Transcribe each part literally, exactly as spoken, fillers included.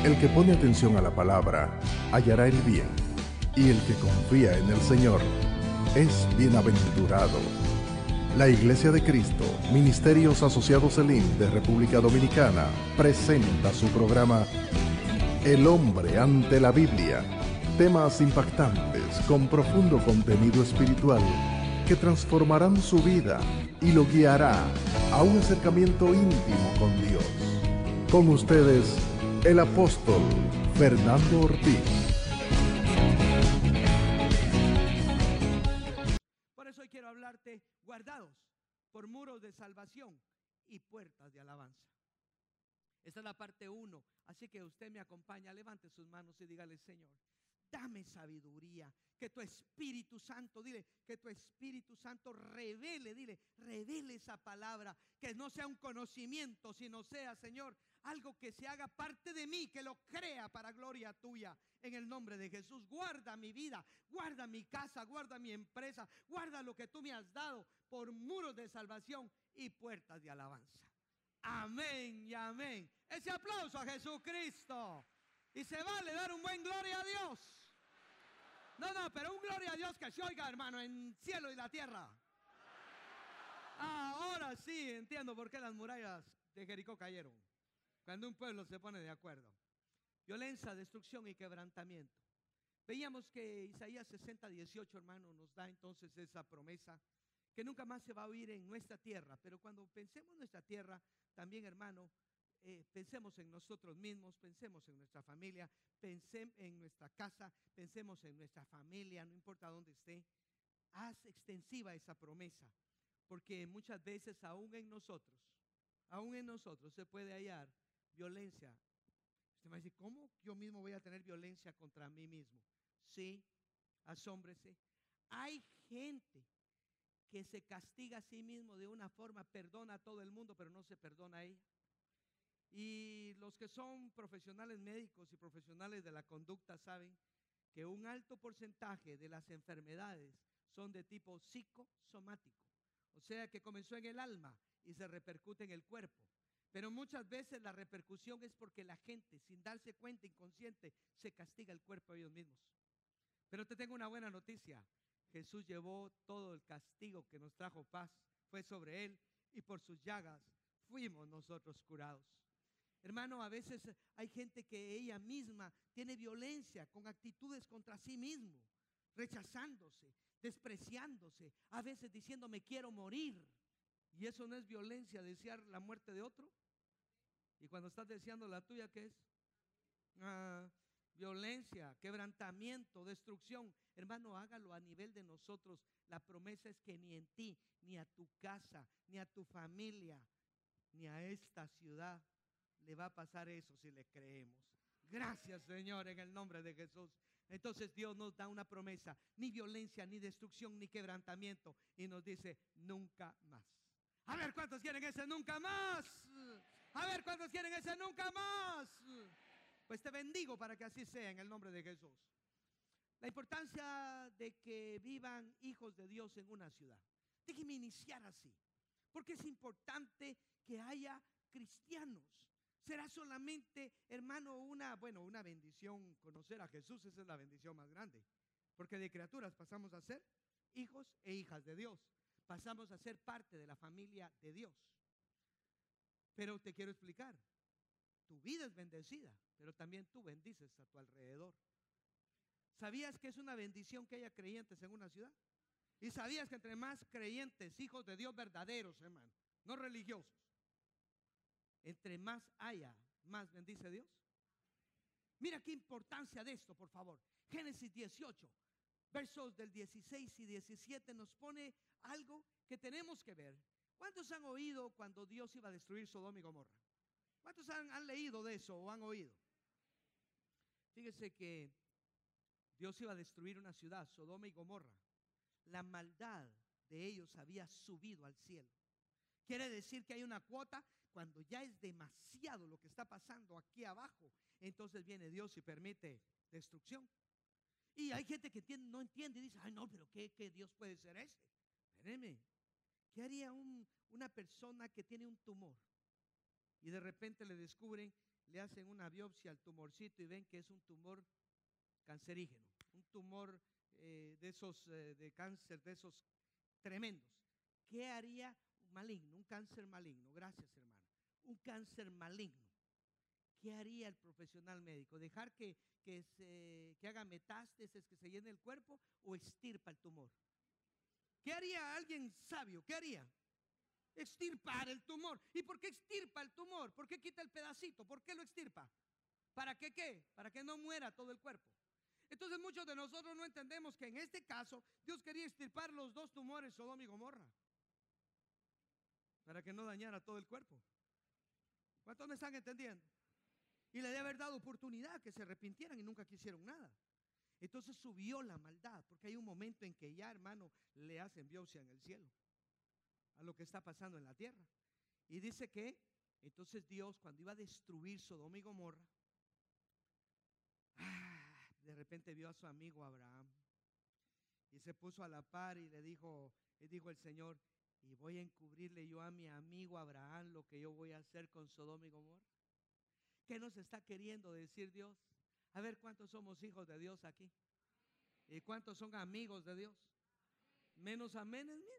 El que pone atención a la palabra hallará el bien, y el que confía en el Señor es bienaventurado. La Iglesia de Cristo, Ministerios Asociados Elim de República Dominicana, presenta su programa El hombre ante la Biblia. Temas impactantes con profundo contenido espiritual que transformarán su vida y lo guiará a un acercamiento íntimo con Dios. Con ustedes, el apóstol Fernando Ortiz. Por eso hoy quiero hablarte, guardados por muros de salvación y puertas de alabanza. Esta es la parte uno, así que usted me acompaña, levante sus manos y dígale: Señor, dame sabiduría, que tu Espíritu Santo, dile, que tu Espíritu Santo revele, dile, revele esa palabra, que no sea un conocimiento, sino sea, Señor, algo que se haga parte de mí, que lo crea para gloria tuya, en el nombre de Jesús. Guarda mi vida, guarda mi casa, guarda mi empresa, guarda lo que tú me has dado por muros de salvación y puertas de alabanza. Amén y amén. Ese aplauso a Jesucristo. Y se vale dar un buen gloria a Dios. No, no, pero un gloria a Dios que se oiga, hermano, en cielo y la tierra. Ahora sí entiendo por qué las murallas de Jericó cayeron. Cuando un pueblo se pone de acuerdo. Violencia, destrucción y quebrantamiento. Veíamos que Isaías sesenta, dieciocho, hermano, nos da entonces esa promesa que nunca más se va a oír en nuestra tierra. Pero cuando pensemos en nuestra tierra, también, hermano, Eh, pensemos en nosotros mismos, pensemos en nuestra familia, pensemos en nuestra casa, pensemos en nuestra familia, no importa dónde esté. Haz extensiva esa promesa, porque muchas veces aún en nosotros, aún en nosotros se puede hallar violencia. Usted va a decir: ¿cómo yo mismo voy a tener violencia contra mí mismo? Sí, asómbrese. Hay gente que se castiga a sí mismo de una forma, perdona a todo el mundo, pero no se perdona a ella. Y los que son profesionales médicos y profesionales de la conducta saben que un alto porcentaje de las enfermedades son de tipo psicosomático, o sea que comenzó en el alma y se repercute en el cuerpo. Pero muchas veces la repercusión es porque la gente, sin darse cuenta, inconsciente, se castiga el cuerpo a ellos mismos. Pero te tengo una buena noticia: Jesús llevó todo el castigo que nos trajo paz, fue sobre él, y por sus llagas fuimos nosotros curados. Hermano, a veces hay gente que ella misma tiene violencia con actitudes contra sí mismo, rechazándose, despreciándose, a veces diciendo me quiero morir. ¿Y eso no es violencia, desear la muerte de otro? Y cuando estás deseando la tuya, ¿qué es? Ah, violencia, quebrantamiento, destrucción. Hermano, hágalo a nivel de nosotros. La promesa es que ni en ti, ni a tu casa, ni a tu familia, ni a esta ciudad le va a pasar eso si le creemos. Gracias, Señor, en el nombre de Jesús. Entonces Dios nos da una promesa: ni violencia, ni destrucción, ni quebrantamiento. Y nos dice: nunca más. A ver cuántos quieren ese nunca más. A ver cuántos quieren ese nunca más. Pues te bendigo para que así sea en el nombre de Jesús. La importancia de que vivan hijos de Dios en una ciudad. Déjeme iniciar así, porque es importante que haya cristianos. Será solamente, hermano, una, bueno, una bendición conocer a Jesús. Esa es la bendición más grande, porque de criaturas pasamos a ser hijos e hijas de Dios. Pasamos a ser parte de la familia de Dios. Pero te quiero explicar, tu vida es bendecida, pero también tú bendices a tu alrededor. ¿Sabías que es una bendición que haya creyentes en una ciudad? ¿Y sabías que entre más creyentes, hijos de Dios verdaderos, hermano, no religiosos, entre más haya, más bendice Dios? Mira qué importancia de esto, por favor. Génesis dieciocho, versos del dieciséis y diecisiete nos pone algo que tenemos que ver. ¿Cuántos han oído cuando Dios iba a destruir Sodoma y Gomorra? ¿Cuántos han, han leído de eso o han oído? Fíjese que Dios iba a destruir una ciudad, Sodoma y Gomorra. La maldad de ellos había subido al cielo. Quiere decir que hay una cuota. Cuando ya es demasiado lo que está pasando aquí abajo, entonces viene Dios y permite destrucción. Y hay gente que entiende, no entiende y dice: ay no, pero ¿qué, qué Dios puede ser ese? Espérenme, ¿qué haría un, una persona que tiene un tumor y de repente le descubren, le hacen una biopsia al tumorcito y ven que es un tumor cancerígeno, un tumor eh, de esos eh, de cáncer, de esos tremendos. ¿Qué haría un maligno, un cáncer maligno? Gracias, hermano. Un cáncer maligno. ¿Qué haría el profesional médico? ¿Dejar que, que, se, que haga metástasis, que se llene el cuerpo, o extirpa el tumor? ¿Qué haría alguien sabio? ¿Qué haría? Extirpar el tumor. ¿Y por qué extirpa el tumor? ¿Por qué quita el pedacito? ¿Por qué lo extirpa? ¿Para qué qué? Para que no muera todo el cuerpo. Entonces muchos de nosotros no entendemos que en este caso Dios quería extirpar los dos tumores, Sodoma y Gomorra, para que no dañara todo el cuerpo. ¿Cuántos me están entendiendo? Y le debe haber dado oportunidad que se arrepintieran y nunca quisieron nada. Entonces subió la maldad, porque hay un momento en que ya, hermano, le hacen biopsia en el cielo a lo que está pasando en la tierra. Y dice que entonces Dios, cuando iba a destruir Sodoma y Gomorra, ah, de repente vio a su amigo Abraham y se puso a la par y le dijo, le dijo el Señor, y voy a encubrirle yo a mi amigo Abraham lo que yo voy a hacer con Sodoma y Gomorra. ¿Qué nos está queriendo decir Dios? A ver cuántos somos hijos de Dios aquí y cuántos son amigos de Dios. Menos aménes, miren.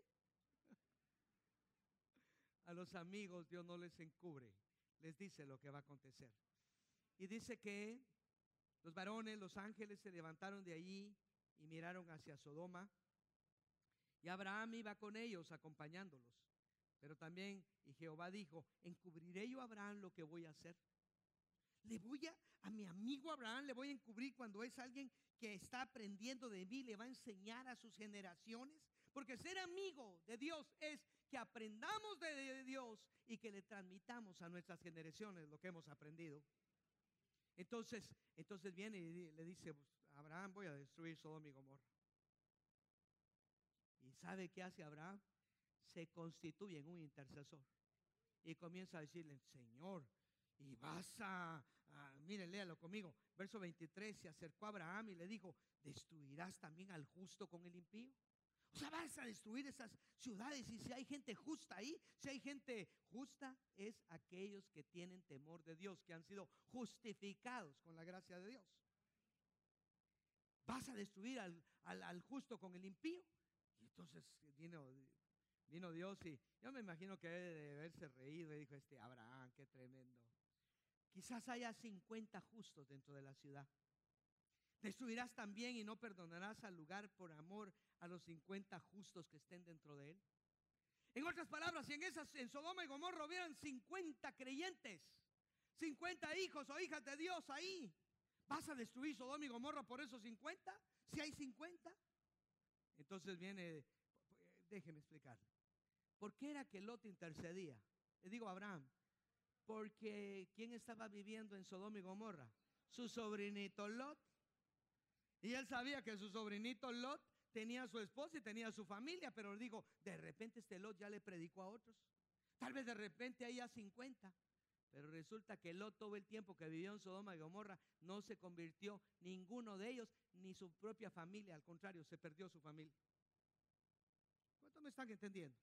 A los amigos Dios no les encubre, les dice lo que va a acontecer. Y dice que los varones, los ángeles se levantaron de allí y miraron hacia Sodoma, y Abraham iba con ellos acompañándolos. Pero también, y Jehová dijo, encubriré yo a Abraham lo que voy a hacer. Le voy a, a mi amigo Abraham le voy a encubrir cuando es alguien que está aprendiendo de mí, le va a enseñar a sus generaciones. Porque ser amigo de Dios es que aprendamos de, de Dios y que le transmitamos a nuestras generaciones lo que hemos aprendido. Entonces, entonces viene y le dice a Abraham, voy a destruir Sodoma y Gomorra. ¿Y sabe qué hace Abraham? Se constituye en un intercesor y comienza a decirle, Señor, y vas a, a miren, léalo conmigo, verso veintitrés, se acercó a Abraham y le dijo, ¿destruirás también al justo con el impío? O sea, vas a destruir esas ciudades, y si hay gente justa ahí, si hay gente justa, es aquellos que tienen temor de Dios, que han sido justificados con la gracia de Dios. ¿Vas a destruir al, al, al justo con el impío? Y entonces vino, vino Dios y yo me imagino que debe de haberse reído y dijo, este Abraham, qué tremendo. Quizás haya cincuenta justos dentro de la ciudad. ¿Destruirás también y no perdonarás al lugar por amor a los cincuenta justos que estén dentro de él? En otras palabras, si en, esas, en Sodoma y Gomorra hubieran cincuenta creyentes, cincuenta hijos o hijas de Dios ahí, ¿vas a destruir Sodoma y Gomorra por esos cincuenta? Si hay cincuenta. Entonces viene, déjeme explicarle. ¿Por qué era que Lot intercedía? Le digo a Abraham, porque ¿quién estaba viviendo en Sodoma y Gomorra? Su sobrinito Lot. Y él sabía que su sobrinito Lot tenía a su esposa y tenía a su familia, pero digo, de repente este Lot ya le predicó a otros. Tal vez de repente haya cincuenta. Pero resulta que Lot, todo el tiempo que vivió en Sodoma y Gomorra, no se convirtió ninguno de ellos, ni su propia familia. Al contrario, se perdió su familia. ¿Cuántos me están entendiendo?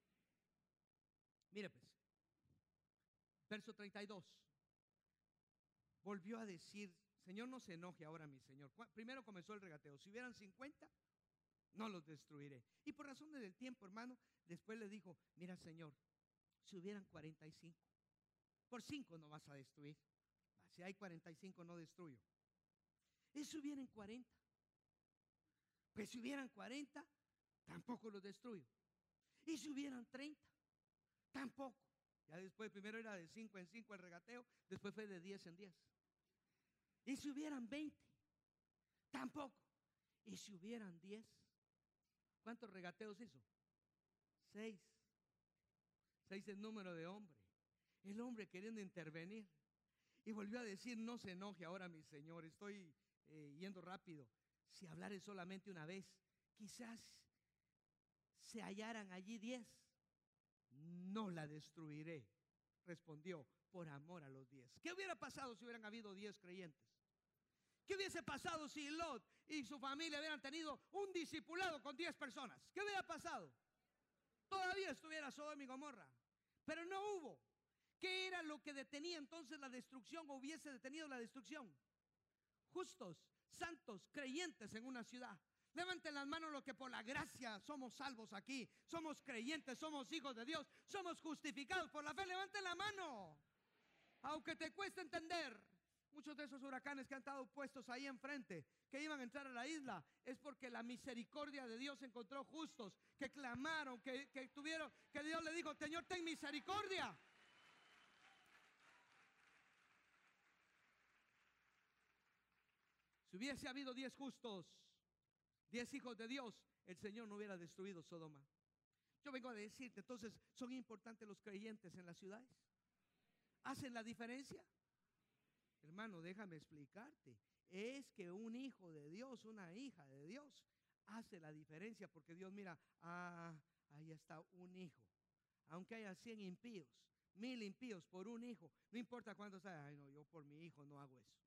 Mire pues, verso treinta y dos. Volvió a decir, Señor, no se enoje ahora mi Señor. Primero comenzó el regateo. Si hubieran cincuenta, no los destruiré. Y por razones del tiempo, hermano, después le dijo, mira Señor, si hubieran cuarenta y cinco, por cinco no vas a destruir. Si hay cuarenta y cinco no destruyo. Y si hubieran cuarenta, pues si hubieran cuarenta, tampoco los destruyo. Y si hubieran treinta, tampoco. Ya después, primero era de cinco en cinco el regateo, después fue de diez en diez. Y si hubieran veinte, tampoco. Y si hubieran diez, ¿cuántos regateos hizo? Seis. Seis el número de hombre. El hombre queriendo intervenir. Y volvió a decir, no se enoje ahora mi Señor, estoy eh, yendo rápido. Si hablaré solamente una vez, quizás se hallaran allí diez. No la destruiré, respondió, por amor a los diez. ¿Qué hubiera pasado si hubieran habido diez creyentes? ¿Qué hubiese pasado si Lot y su familia hubieran tenido un discipulado con diez personas? ¿Qué hubiera pasado? Todavía estuviera Sodoma y Gomorra, pero no hubo. ¿Qué era lo que detenía entonces la destrucción o hubiese detenido la destrucción? Justos, santos, creyentes en una ciudad. Levanten las manos los que por la gracia somos salvos aquí. Somos creyentes, somos hijos de Dios, somos justificados por la fe. Levanten la mano. Aunque te cueste entender, muchos de esos huracanes que han estado puestos ahí enfrente, que iban a entrar a la isla, es porque la misericordia de Dios encontró justos que clamaron, que, que tuvieron, que Dios le dijo: Señor, ten misericordia. Si hubiese habido diez justos, diez hijos de Dios, el Señor no hubiera destruido Sodoma. Yo vengo a decirte, entonces, ¿son importantes los creyentes en las ciudades? ¿Hacen la diferencia? Hermano, déjame explicarte. Es que un hijo de Dios, una hija de Dios, hace la diferencia, porque Dios mira, ah, ahí está un hijo. Aunque haya cien impíos, mil impíos por un hijo, no importa cuántos haya. Ay, no, yo por mi hijo no hago eso.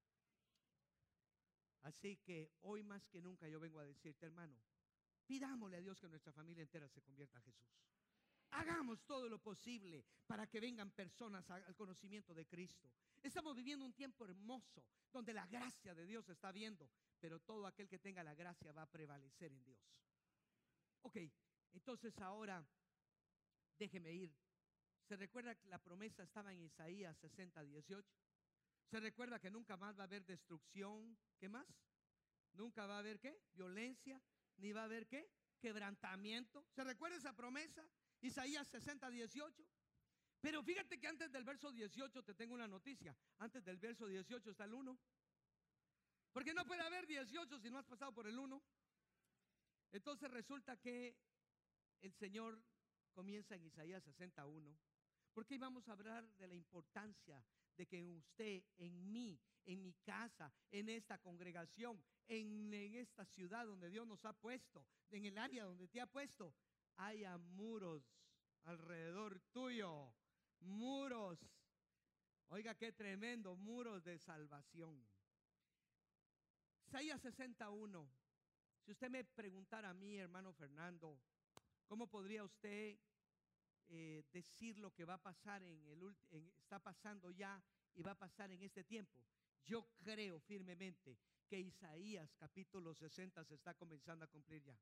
Así que hoy más que nunca yo vengo a decirte, hermano, pidámosle a Dios que nuestra familia entera se convierta a Jesús. Hagamos todo lo posible para que vengan personas al conocimiento de Cristo. Estamos viviendo un tiempo hermoso donde la gracia de Dios se está viendo, pero todo aquel que tenga la gracia va a prevalecer en Dios. Ok, entonces ahora déjeme ir. ¿Se recuerda que la promesa estaba en Isaías sesenta, dieciocho? ¿Se recuerda que nunca más va a haber destrucción? ¿Qué más? Nunca va a haber ¿qué? Violencia, ni va a haber ¿qué? Quebrantamiento. ¿Se recuerda esa promesa? Isaías sesenta, dieciocho. Pero fíjate que antes del verso dieciocho te tengo una noticia. Antes del verso dieciocho está el uno. Porque no puede haber dieciocho si no has pasado por el uno. Entonces resulta que el Señor comienza en Isaías sesenta, uno. Porque íbamos a hablar de la importancia de que en usted, en mí, en mi casa, en esta congregación, en, en esta ciudad donde Dios nos ha puesto, en el área donde te ha puesto, haya muros alrededor tuyo, muros, oiga qué tremendo, muros de salvación. Isaías sesenta, uno. Si usted me preguntara a mí, hermano Fernando, ¿cómo podría usted eh, decir lo que va a pasar en el en, está pasando ya y va a pasar en este tiempo? Yo creo firmemente que Isaías capítulo sesenta se está comenzando a cumplir ya.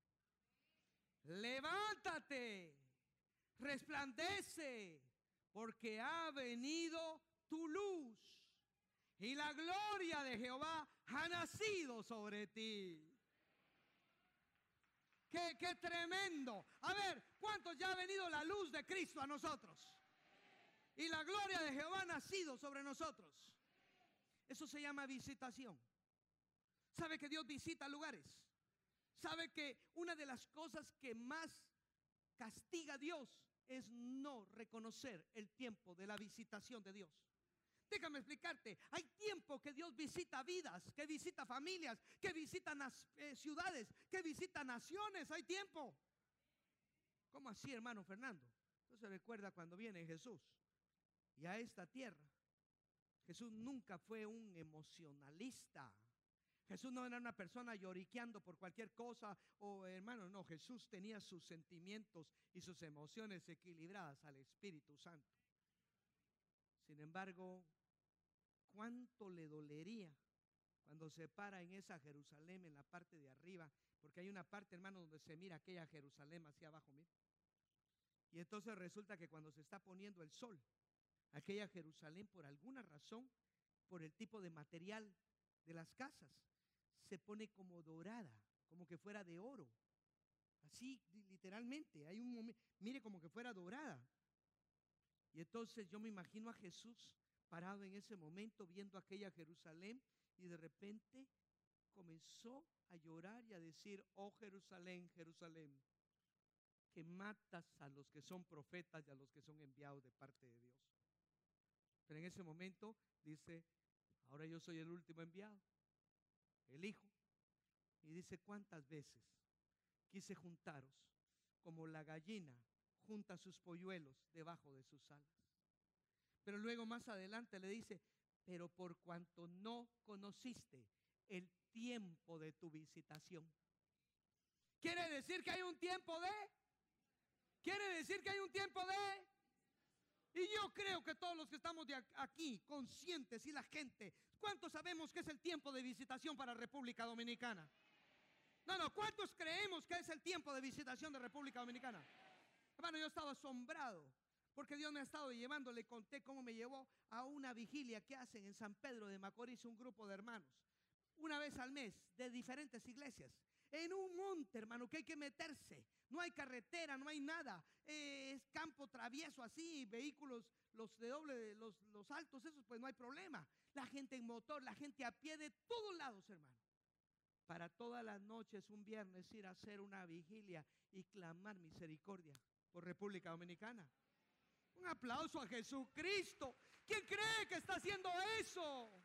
Levántate, resplandece, porque ha venido tu luz y la gloria de Jehová ha nacido sobre ti. ¡Qué, qué tremendo! A ver, ¿cuántos ya ha venido la luz de Cristo a nosotros? Y la gloria de Jehová ha nacido sobre nosotros. Eso se llama visitación. ¿Sabe que Dios visita lugares? ¿Sabe que una de las cosas que más castiga a Dios es no reconocer el tiempo de la visitación de Dios? Déjame explicarte, hay tiempo que Dios visita vidas, que visita familias, que visita eh, ciudades, que visita naciones, hay tiempo. ¿Cómo así, hermano Fernando? Entonces recuerda cuando viene Jesús y a esta tierra. Jesús nunca fue un emocionalista. Jesús no era una persona lloriqueando por cualquier cosa, o hermano, no, Jesús tenía sus sentimientos y sus emociones equilibradas al Espíritu Santo. Sin embargo, ¿cuánto le dolería cuando se para en esa Jerusalén en la parte de arriba? Porque hay una parte, hermano, donde se mira aquella Jerusalén hacia abajo, mira. Y entonces resulta que cuando se está poniendo el sol, aquella Jerusalén, por alguna razón, por el tipo de material de las casas, se pone como dorada, como que fuera de oro. Así, literalmente, hay un momento, mire, como que fuera dorada. Y entonces yo me imagino a Jesús parado en ese momento viendo aquella Jerusalén y de repente comenzó a llorar y a decir: oh Jerusalén, Jerusalén, que matas a los que son profetas y a los que son enviados de parte de Dios. Pero en ese momento dice: ahora yo soy el último enviado, el Hijo. Y dice: ¿cuántas veces quise juntaros como la gallina junta sus polluelos debajo de sus alas? Pero luego más adelante le dice: pero por cuanto no conociste el tiempo de tu visitación. Quiere decir que hay un tiempo de, quiere decir que hay un tiempo de, Y yo creo que todos los que estamos de aquí, conscientes, y la gente, ¿cuántos sabemos que es el tiempo de visitación para República Dominicana? No, no, ¿cuántos creemos que es el tiempo de visitación de República Dominicana? Hermano, yo estaba asombrado porque Dios me ha estado llevando. Le conté cómo me llevó a una vigilia que hacen en San Pedro de Macorís un grupo de hermanos, una vez al mes, de diferentes iglesias, en un monte, hermano, que hay que meterse. No hay carretera, no hay nada. Eh, es campo travieso así, vehículos, los de doble, los, los altos, esos, pues no hay problema. La gente en motor, la gente a pie, de todos lados, hermano. Para todas las noches, un viernes, ir a hacer una vigilia y clamar misericordia por República Dominicana. Un aplauso a Jesucristo. ¿Quién cree que está haciendo eso?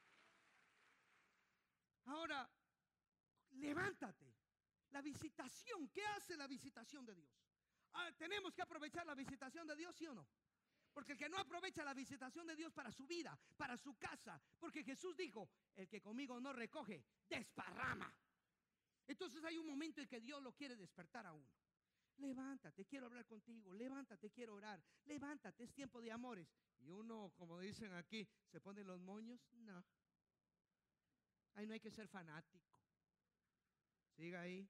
Ahora, levántate. La visitación, ¿qué hace la visitación de Dios? Ah, ¿tenemos que aprovechar la visitación de Dios, sí o no? Porque el que no aprovecha la visitación de Dios para su vida, para su casa, porque Jesús dijo, el que conmigo no recoge, desparrama. Entonces hay un momento en que Dios lo quiere despertar a uno. Levántate, quiero hablar contigo. Levántate, quiero orar. Levántate, es tiempo de amores. Y uno, como dicen aquí, ¿se ponen los moños? No. Ahí no hay que ser fanático. Siga ahí.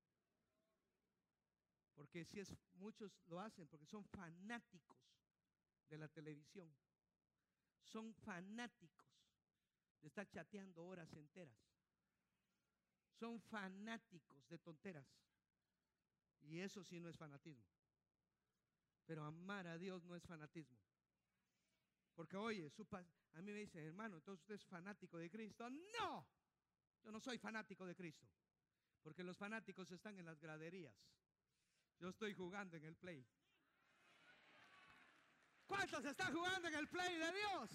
Porque si es, muchos lo hacen porque son fanáticos de la televisión. Son fanáticos de estar chateando horas enteras. Son fanáticos de tonteras. Y eso sí no es fanatismo. Pero amar a Dios no es fanatismo. Porque oye, su pa- a mí me dicen, hermano, entonces usted es fanático de Cristo. No, yo no soy fanático de Cristo. Porque los fanáticos están en las graderías. Yo estoy jugando en el play. ¿Cuántos están jugando en el play de Dios?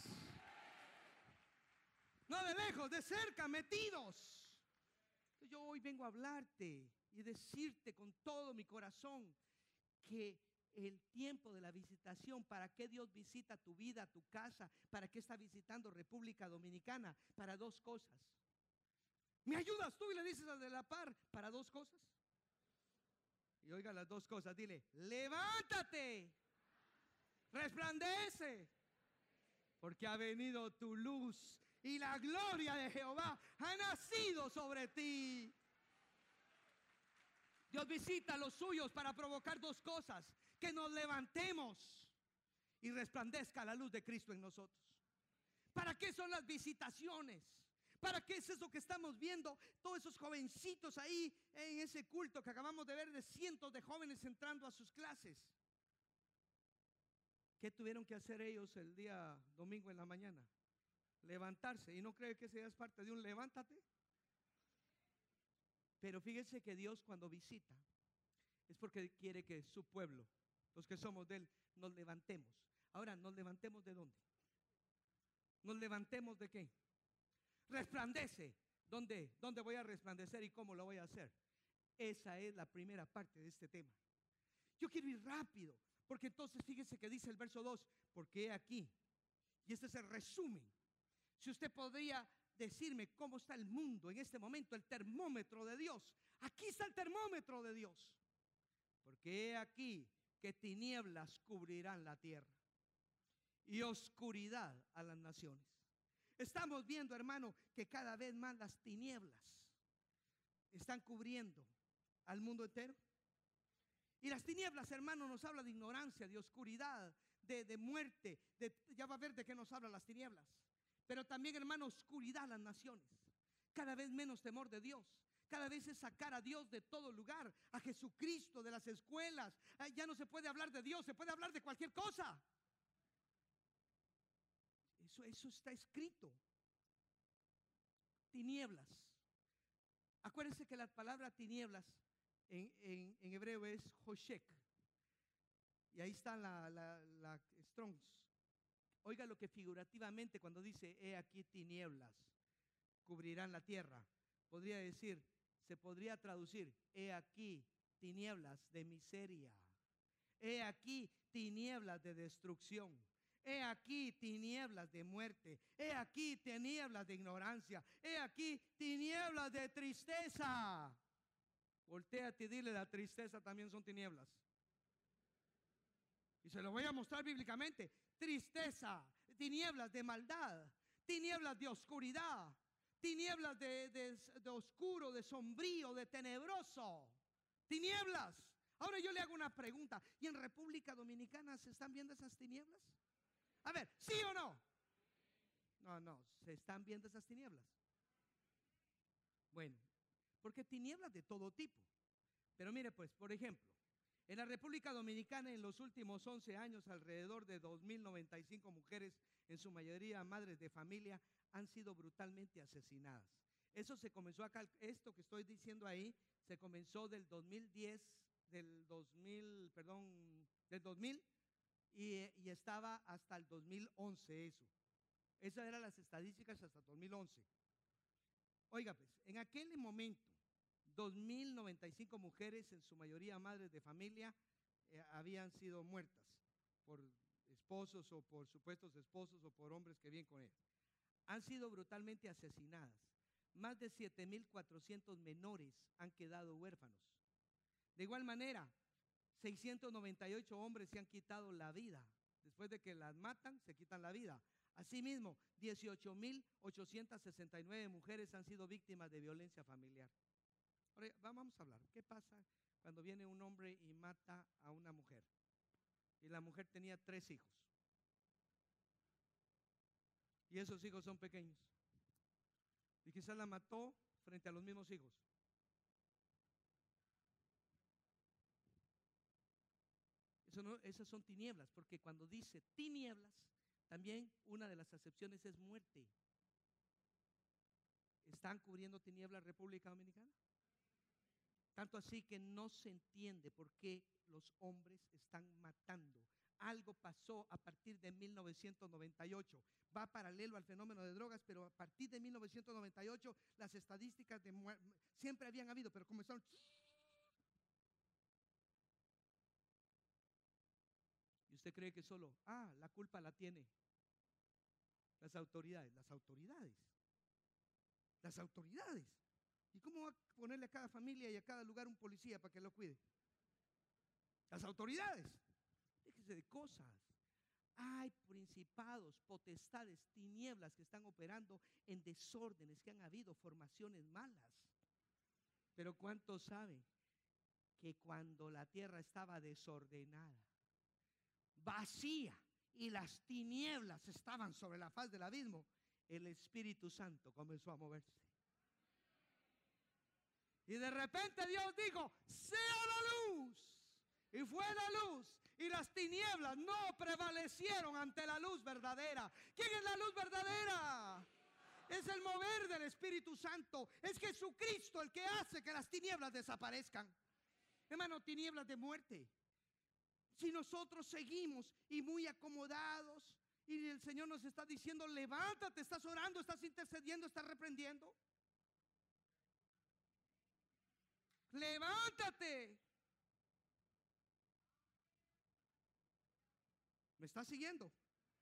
No de lejos, de cerca, metidos. Yo hoy vengo a hablarte y decirte con todo mi corazón que el tiempo de la visitación, ¿para qué Dios visita tu vida, tu casa? ¿Para qué está visitando República Dominicana? Para dos cosas. ¿Me ayudas tú? Y le dices al de la par, para dos cosas. Y oiga las dos cosas, dile, levántate, resplandece, porque ha venido tu luz y la gloria de Jehová ha nacido sobre ti. Dios visita a los suyos para provocar dos cosas: que nos levantemos y resplandezca la luz de Cristo en nosotros. ¿Para qué son las visitaciones? ¿Para qué es eso que estamos viendo? Todos esos jovencitos ahí en ese culto que acabamos de ver, de cientos de jóvenes entrando a sus clases. ¿Qué tuvieron que hacer ellos el día domingo en la mañana? Levantarse. ¿Y no cree que esa es parte de un levántate? Pero fíjese que Dios, cuando visita, es porque quiere que su pueblo, los que somos de Él, nos levantemos. Ahora, ¿nos levantemos de dónde? ¿Nos levantemos de qué? Resplandece. ¿Dónde? ¿Dónde voy a resplandecer y cómo lo voy a hacer? Esa es la primera parte de este tema. Yo quiero ir rápido, porque entonces fíjese que dice el verso dos, porque he aquí, y este es el resumen. Si usted podría decirme cómo está el mundo en este momento, el termómetro de Dios. Aquí está el termómetro de Dios. Porque he aquí que tinieblas cubrirán la tierra y oscuridad a las naciones. Estamos viendo, hermano, que cada vez más las tinieblas están cubriendo al mundo entero. Y las tinieblas, hermano, nos habla de ignorancia, de oscuridad, de, de muerte. De, ya va a ver de qué nos hablan las tinieblas. Pero también, hermano, oscuridad a las naciones. Cada vez menos temor de Dios. Cada vez es sacar a Dios de todo lugar, a Jesucristo de las escuelas. Ya no se puede hablar de Dios, se puede hablar de cualquier cosa. Eso, eso está escrito. Tinieblas. Acuérdense que la palabra tinieblas en, en, en hebreo es Hoshek. Y ahí está la, la, la Strongs. Oiga lo que figurativamente cuando dice, he aquí tinieblas cubrirán la tierra. Podría decir, se podría traducir, he aquí tinieblas de miseria. He aquí tinieblas de destrucción. He aquí tinieblas de muerte. He aquí tinieblas de ignorancia. He aquí tinieblas de tristeza. Voltéate y dile, la tristeza también son tinieblas. Y se lo voy a mostrar bíblicamente. Tristeza, tinieblas de maldad, tinieblas de oscuridad, tinieblas de, de, de oscuro, de sombrío, de tenebroso. Tinieblas. Ahora yo le hago una pregunta. ¿Y en República Dominicana se están viendo esas tinieblas? A ver, ¿sí o no? No, no, ¿se están viendo esas tinieblas? Bueno, porque tinieblas de todo tipo. Pero mire pues, por ejemplo, en la República Dominicana en los últimos once años, alrededor de dos mil noventa y cinco mujeres, en su mayoría madres de familia, han sido brutalmente asesinadas. Eso se comenzó acá, esto que estoy diciendo ahí, se comenzó del dos mil diez, del dos mil, perdón, del dos mil y, y estaba hasta el dos mil once eso. Esas eran las estadísticas hasta dos mil once. Oiga pues, en aquel momento, dos mil noventa y cinco mujeres, en su mayoría madres de familia, eh, habían sido muertas por esposos o por supuestos esposos o por hombres que viven con ellas. Han sido brutalmente asesinadas. Más de siete mil cuatrocientos menores han quedado huérfanos. De igual manera, seiscientos noventa y ocho hombres se han quitado la vida. Después de que las matan, se quitan la vida. Asimismo, dieciocho mil ochocientos sesenta y nueve mujeres han sido víctimas de violencia familiar. Ahora, vamos a hablar. ¿Qué pasa cuando viene un hombre y mata a una mujer? Y la mujer tenía tres hijos. Y esos hijos son pequeños. Y quizás la mató frente a los mismos hijos. Eso no, esas son tinieblas, porque cuando dice tinieblas, también una de las acepciones es muerte. ¿Están cubriendo tinieblas República Dominicana? Tanto así que no se entiende por qué los hombres están matando. Algo pasó a partir de mil novecientos noventa y ocho. Va paralelo al fenómeno de drogas, pero a partir de mil novecientos noventa y ocho las estadísticas de muerte siempre habían habido, pero comenzaron. ¿Y usted cree que solo, ah, la culpa la tiene las autoridades? Las autoridades. Las autoridades. ¿Y cómo va a ponerle a cada familia y a cada lugar un policía para que lo cuide? Las autoridades. Déjese de cosas. Hay principados, potestades, tinieblas que están operando en desórdenes, que han habido formaciones malas. Pero ¿cuántos saben que cuando la tierra estaba desordenada, vacía, y las tinieblas estaban sobre la faz del abismo, el Espíritu Santo comenzó a moverse? Y de repente Dios dijo, sea la luz. Y fue la luz. Y las tinieblas no prevalecieron ante la luz verdadera. ¿Quién es la luz verdadera? Es el mover del Espíritu Santo. Es Jesucristo el que hace que las tinieblas desaparezcan. Hermano, tinieblas de muerte. Si nosotros seguimos y muy acomodados, y el Señor nos está diciendo, levántate, estás orando, estás intercediendo, estás reprendiendo. Levántate. ¿Me está siguiendo?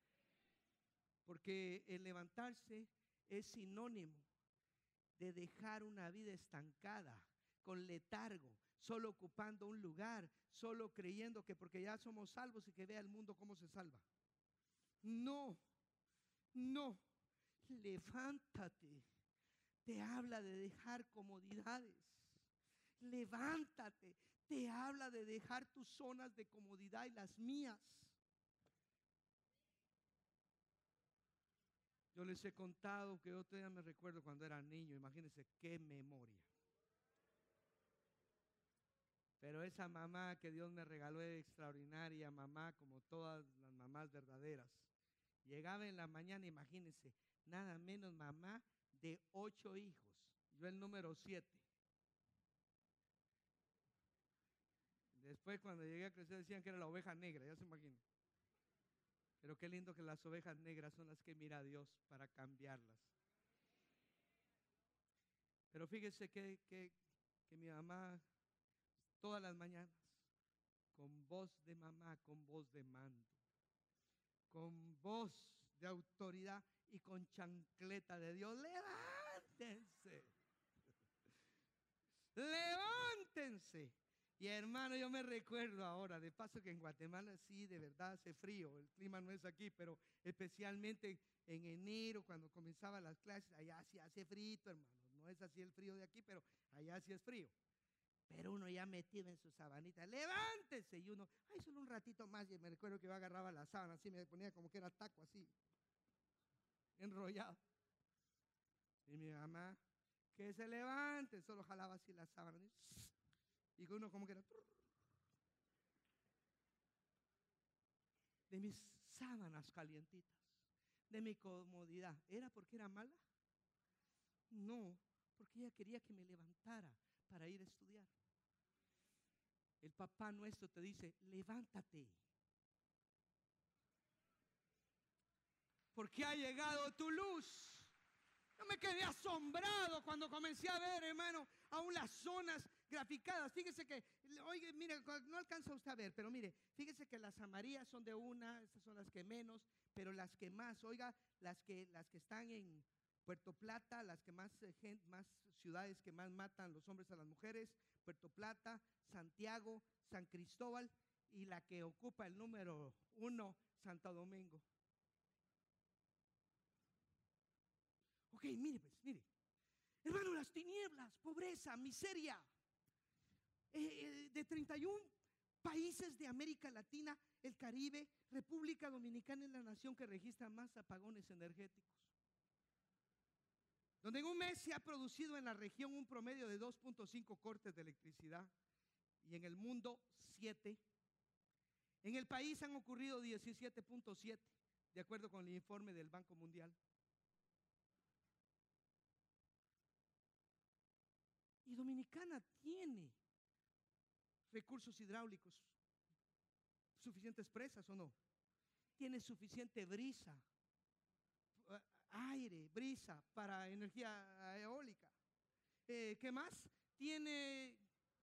Porque el levantarse es sinónimo de dejar una vida estancada, con letargo, solo ocupando un lugar, solo creyendo que porque ya somos salvos y que vea el mundo cómo se salva. No, no, levántate. Te habla de dejar comodidades. Levántate. Te habla de dejar tus zonas de comodidad y las mías. Yo les he contado que yo todavía me recuerdo cuando era niño. Imagínense qué memoria. Pero esa mamá que Dios me regaló era extraordinaria mamá, como todas las mamás verdaderas. Llegaba en la mañana, imagínense, nada menos mamá de ocho hijos. Yo el número siete. Después cuando llegué a crecer decían que era la oveja negra, ya se imaginan. Pero qué lindo que las ovejas negras son las que mira a Dios para cambiarlas. Pero fíjese que, que, que mi mamá, todas las mañanas, con voz de mamá, con voz de mando, con voz de autoridad y con chancleta de Dios, levántense, levántense. Y hermano, yo me recuerdo ahora, de paso que en Guatemala sí, de verdad hace frío, el clima no es aquí, pero especialmente en enero, cuando comenzaban las clases, allá sí hace frío, hermano. No es así el frío de aquí, pero allá sí es frío. Pero uno ya metido en su sabanita, levántese, y uno, ay, solo un ratito más, y me recuerdo que yo agarraba la sábana, así me ponía como que era taco, así, enrollado. Y mi mamá, que se levante, solo jalaba así la sábana, y uno como que era, de mis sábanas calientitas, de mi comodidad. ¿Era porque era mala? No, porque ella quería que me levantara para ir a estudiar. El papá nuestro te dice, levántate, porque ha llegado tu luz. Yo me quedé asombrado cuando comencé a ver, hermano, aún las zonas graficadas. Fíjese que, oye, mire, no alcanza usted a ver, pero mire, fíjese que las amarillas son de una, estas son las que menos, pero las que más, oiga, las que, las que están en Puerto Plata, las que más, gente, más ciudades que más matan los hombres a las mujeres, Puerto Plata, Santiago, San Cristóbal, y la que ocupa el número uno, Santo Domingo. Ok, mire, pues, mire. Hermano, las tinieblas, pobreza, miseria. Eh, de treinta y uno países de América Latina, el Caribe, República Dominicana es la nación que registra más apagones energéticos. Donde en un mes se ha producido en la región un promedio de dos punto cinco cortes de electricidad y en el mundo siete. En el país han ocurrido diecisiete punto siete, de acuerdo con el informe del Banco Mundial. Y Dominicana tiene recursos hidráulicos, suficientes presas o no, tiene suficiente brisa, aire, brisa para energía eólica. Eh, ¿Qué más? Tiene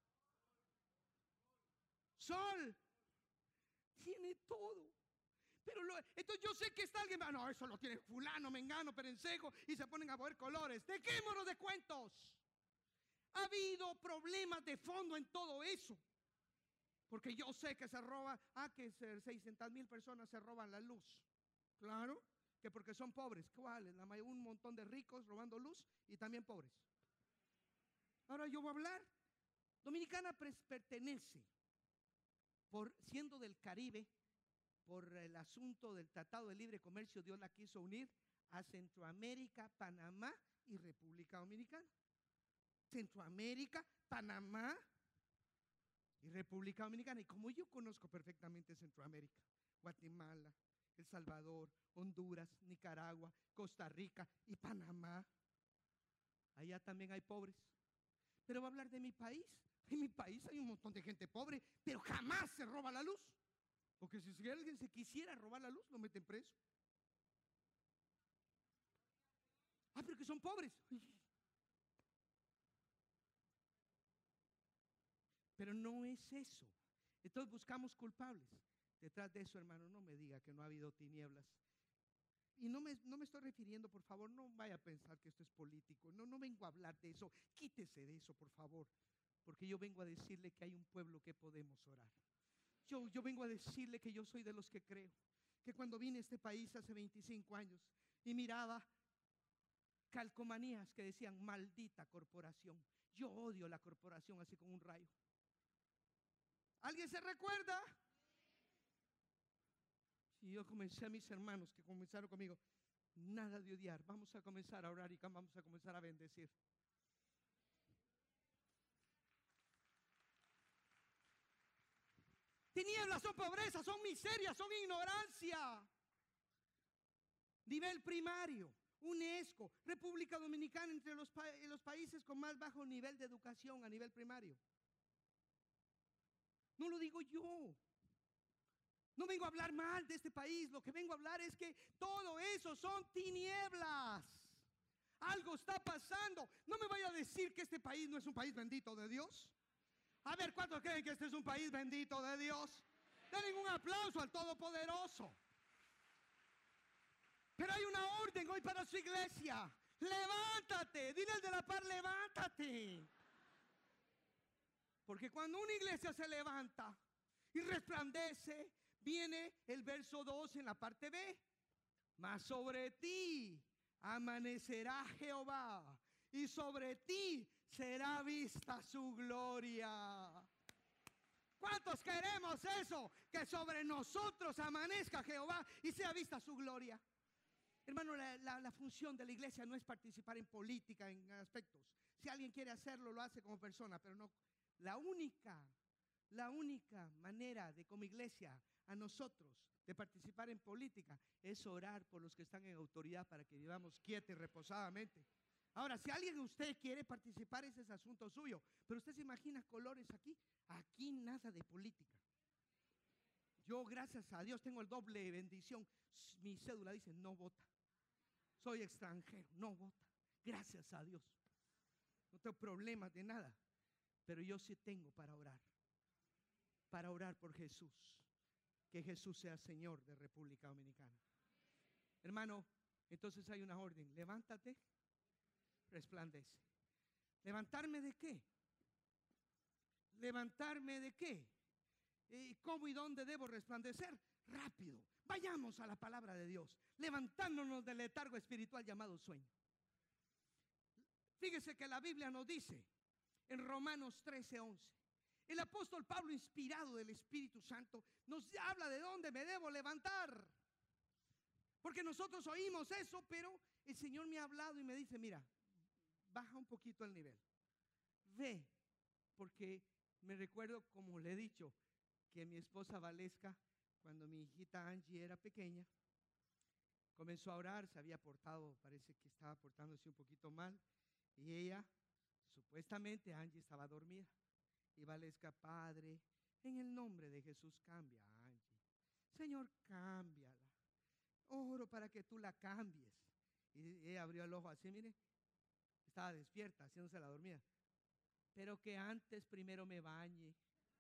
sol, tiene todo. Pero lo, entonces yo sé que está alguien, no, eso lo tiene fulano, mengano, perencejo, y se ponen a poner colores. Dejémonos de cuentos. Ha habido problemas de fondo en todo eso. Porque yo sé que se roba, ah, que seiscientas mil personas se roban la luz. Claro, que porque son pobres. ¿Cuáles? La mayoría, un montón de ricos robando luz y también pobres. Ahora yo voy a hablar. Dominicana pertenece, por siendo del Caribe, por el asunto del Tratado de Libre Comercio, Dios la quiso unir a Centroamérica, Panamá y República Dominicana. Centroamérica, Panamá y República Dominicana. Y como yo conozco perfectamente Centroamérica, Guatemala, El Salvador, Honduras, Nicaragua, Costa Rica y Panamá, allá también hay pobres. Pero va a hablar de mi país. En mi país hay un montón de gente pobre, pero jamás se roba la luz. Porque si alguien se quisiera robar la luz, lo meten preso. Ah, pero que son pobres. Pero no es eso. Entonces buscamos culpables. Detrás de eso, hermano, no me diga que no ha habido tinieblas. Y no me, no me estoy refiriendo, por favor, no vaya a pensar que esto es político. No, no vengo a hablar de eso. Quítese de eso, por favor. Porque yo vengo a decirle que hay un pueblo que podemos orar. Yo, yo vengo a decirle que yo soy de los que creo. Que cuando vine a este país hace veinticinco años y miraba calcomanías que decían maldita corporación. Yo odio la corporación así como un rayo. ¿Alguien se recuerda? Y yo comencé a mis hermanos que comenzaron conmigo, nada de odiar, vamos a comenzar a orar y vamos a comenzar a bendecir. Tinieblas son pobreza, son miseria, son ignorancia. Nivel primario, UNESCO, República Dominicana entre los, pa los países con más bajo nivel de educación a nivel primario. No lo digo yo. No vengo a hablar mal de este país. Lo que vengo a hablar es que todo eso son tinieblas. Algo está pasando. No me vaya a decir que este país no es un país bendito de Dios. A ver, ¿cuántos creen que este es un país bendito de Dios? Denle un aplauso al Todopoderoso. Pero hay una orden hoy para su iglesia. Levántate. Dile al de la par, levántate. Porque cuando una iglesia se levanta y resplandece, viene el verso dos en la parte B. Mas sobre ti amanecerá Jehová, y sobre ti será vista su gloria. ¿Cuántos queremos eso? Que sobre nosotros amanezca Jehová y sea vista su gloria. Hermano, la, la, la función de la iglesia no es participar en política, en aspectos. Si alguien quiere hacerlo, lo hace como persona, pero no. La única, la única manera de como iglesia a nosotros de participar en política es orar por los que están en autoridad para que vivamos quietos y reposadamente. Ahora, si alguien de usted quiere participar, ese es asunto suyo. Pero usted se imagina colores aquí. Aquí nada de política. Yo, gracias a Dios, tengo el doble bendición. Mi cédula dice no vota. Soy extranjero, no vota. Gracias a Dios. No tengo problemas de nada. Pero yo sí tengo para orar. Para orar por Jesús. Que Jesús sea Señor de República Dominicana. Hermano, entonces hay una orden. Levántate, resplandece. ¿Levantarme de qué? ¿Levantarme de qué? ¿Y cómo y dónde debo resplandecer? Rápido. Vayamos a la palabra de Dios. Levantándonos del letargo espiritual llamado sueño. Fíjese que la Biblia nos dice en Romanos trece, once. El apóstol Pablo, inspirado del Espíritu Santo, nos habla de dónde me debo levantar. Porque nosotros oímos eso, pero el Señor me ha hablado y me dice, mira, baja un poquito el nivel. Ve, porque me recuerdo, como le he dicho, que mi esposa Valesca, cuando mi hijita Angie era pequeña, comenzó a orar, se había portado, parece que estaba portándose un poquito mal, y ella, supuestamente Angie estaba dormida. Y Valesca, Padre, en el nombre de Jesús, cambia a Angie. Señor, cámbiala. Oro para que tú la cambies. Y ella abrió el ojo así, mire, estaba despierta, haciéndose la dormida. Pero que antes primero me bañe.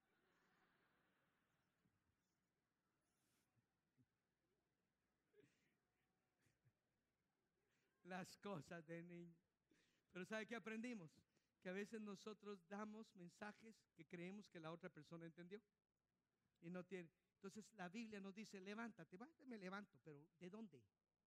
Las cosas de niño. Pero ¿sabe qué aprendimos? Que a veces nosotros damos mensajes que creemos que la otra persona entendió y no tiene. Entonces la Biblia nos dice, levántate. Bueno, me levanto, pero ¿de dónde?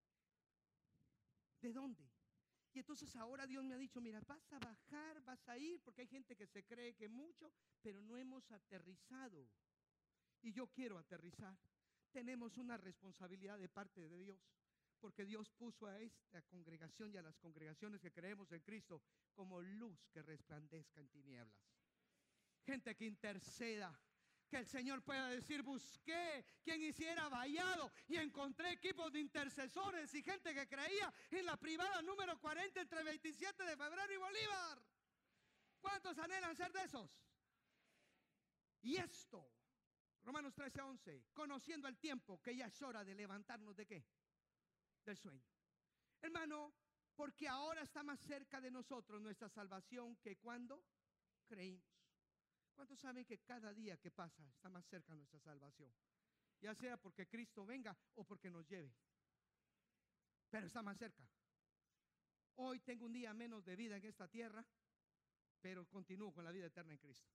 ¿De dónde? Y entonces ahora Dios me ha dicho, mira, vas a bajar, vas a ir, porque hay gente que se cree que mucho, pero no hemos aterrizado. Y yo quiero aterrizar. Tenemos una responsabilidad de parte de Dios. Porque Dios puso a esta congregación y a las congregaciones que creemos en Cristo como luz que resplandezca en tinieblas. Gente que interceda, que el Señor pueda decir, busqué quien hiciera vallado y encontré equipos de intercesores y gente que creía en la privada número cuarenta entre veintisiete de febrero y Bolívar. ¿Cuántos anhelan ser de esos? Y esto, Romanos trece, once, conociendo el tiempo que ya es hora de levantarnos de qué? Del sueño. Hermano, porque ahora está más cerca de nosotros nuestra salvación que cuando creímos. ¿Cuántos saben que cada día que pasa está más cerca nuestra salvación? Ya sea porque Cristo venga o porque nos lleve. Pero está más cerca. Hoy tengo un día menos de vida en esta tierra, pero continúo con la vida eterna en Cristo.